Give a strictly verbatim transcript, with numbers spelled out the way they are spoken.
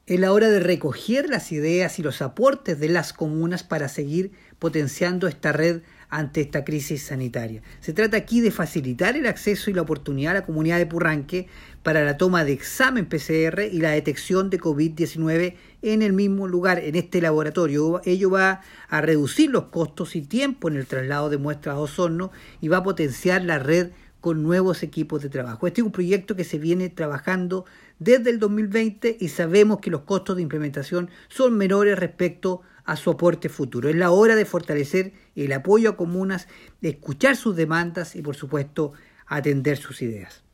Es la hora de recoger las ideas y los aportes de las comunas para seguir potenciando esta red ante esta crisis sanitaria. Se trata aquí de facilitar el acceso y la oportunidad a la comunidad de Purranque para la toma de examen P C R y la detección de COVID diecinueve en el mismo lugar, en este laboratorio. Ello va a reducir los costos y tiempo en el traslado de muestras a Osorno y va a potenciar la red con nuevos equipos de trabajo. Este es un proyecto que se viene trabajando desde el dos mil veinte y sabemos que los costos de implementación son menores respecto a su aporte futuro. Es la hora de fortalecer el apoyo a comunas, de escuchar sus demandas y, por supuesto, atender sus ideas.